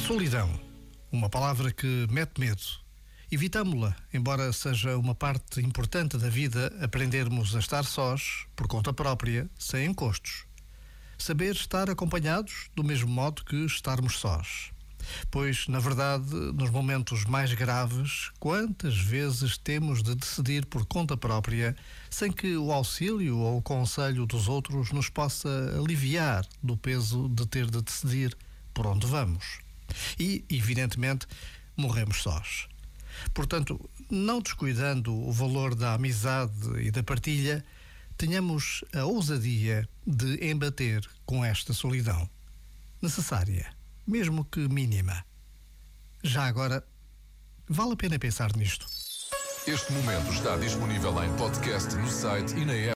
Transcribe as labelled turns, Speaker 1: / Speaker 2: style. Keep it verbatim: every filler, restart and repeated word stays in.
Speaker 1: Solidão, uma palavra que mete medo. Evitámo-la, embora seja uma parte importante da vida aprendermos a estar sós, por conta própria, sem encostos. Saber estar acompanhados do mesmo modo que estarmos sós. Pois, na verdade, nos momentos mais graves, quantas vezes temos de decidir por conta própria, sem que o auxílio ou o conselho dos outros nos possa aliviar do peso de ter de decidir por onde vamos. E, evidentemente, morremos sós. Portanto, não descuidando o valor da amizade e da partilha, tenhamos a ousadia de embater com esta solidão. Necessária, mesmo que mínima. Já agora, vale a pena pensar nisto.
Speaker 2: Este momento está disponível em podcast no site e na app.